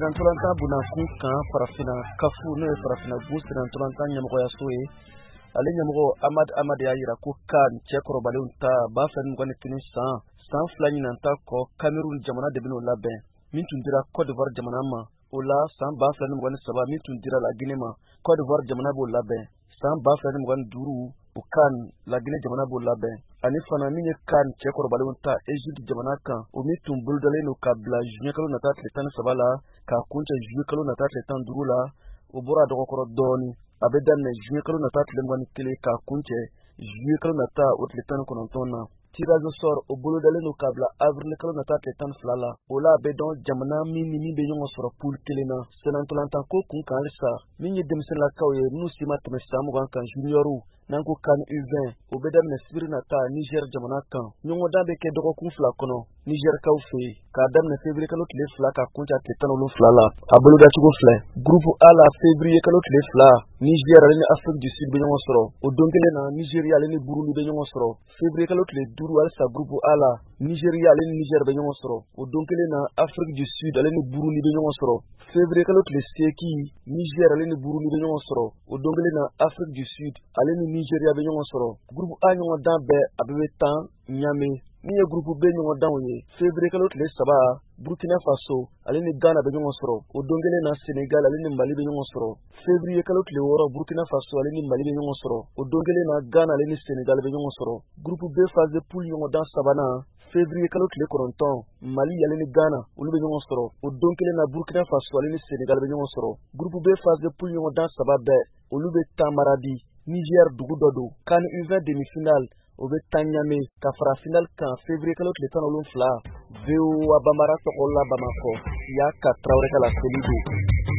Sirantolanta bunakun kan farafina kafu n'o ye farafina gun sirantolanta ɲɛmɔgɔyaso ye ale ɲɛmɔgɔ Amad y'a yira ko CAN cɛ kɔrɔbalenw ta 2021 san fila ɲinan ta kɔ Cameroun jamana de bɛn'o labɛn min tun dira Côte d'Ivoire jamana ma o la san 2023 min tun dira La Guinée ma Côte d'Ivoire jamana b'o labɛn san 2025 o CAN La Guinée jamana b'o labɛn ani fana min ye CAN cɛ kɔrɔbalenw ta Égypte jamana kan o min tun bolodalen don ka bila juin kalo nata tile 13 la k'a kuncɛ juillet kalo nata tile 15 la o bɔra dɔgɔkɔrɔ dɔɔni a bɛ daminɛ juillet kalo nata tile 21 k'a kuncɛ juillet kalo nata o tile 19 na tirage au sort o bolodalen don ka bila avril kalo nata tile 12 la o la a bɛ dɔn jamana min ni min bɛ ɲɔgɔn sɔrɔ poule kelen na sɛnɛntolantan ko kun kan halisa min ye denmisɛnninlakaw ye minnu si ma tɛmɛ san 20 kan juniɔrw n'an ko CAN U20 o bɛ daminɛ sibiri nata Niger jamana kan ɲɔgɔndan bɛ kɛ dɔgɔkun 2 kɔnɔ Nigerkaw fɛ yen k'a daminɛ février kalo tile 2 ka kuncɛ tile 17 la a bolodacogo filɛ groupe A la février kalo tile 2 Niger ale ni Afrique du Sud bɛ ɲɔgɔn sɔrɔ o don kelen na Nigeria ale ni Burundi bɛ ɲɔgɔn sɔrɔ février kalo tile 5 halisa groupe A la Nigeria ale ni Niger bɛ ɲɔgɔn sɔrɔ o don kelen na Afrique du Sud ale ni Burundi bɛ ɲɔgɔn sɔrɔ février kalo tile 8 Niger ale ni Burundi bɛ ɲɔgɔn sɔrɔ o don kelen na Afrique du Sud ale ni Nigeria bɛ ɲɔgɔn sɔrɔ groupe A ɲɔgɔndan bɛɛ a bɛ tan Niamey min ye groupe B ɲɔgɔndanw ye février kalo tile 3 Burkina Faso ale ni Ghana bɛ ɲɔgɔn sɔrɔ o don kelen na Sénégal ale ni Mali bɛ ɲɔgɔn sɔrɔ février kalo tile 6 Burkina Faso ale ni Mali bɛ ɲɔgɔn sɔrɔ o don kelen na Ghana ale ni Sénégal bɛ ɲɔgɔn sɔrɔ groupe B phase de poule ɲɔgɔndan sabanan février kalo tile 9 Mali ale ni Ghana olu bɛ ɲɔgɔn sɔrɔ o don kelen na Burkina Faso ale ni Sénégal bɛ ɲɔgɔn sɔrɔ groupe B phase de poule ɲɔgɔndan saba bɛɛ olu bɛ tan Maradi Niger dugu dɔ don CAN U20 demi-finale o bɛ tan Niamey ka fara finale kan février kalo tile 17 VOA Bambara tɔgɔ la Bamakɔ Yaka Traoré ka la seli don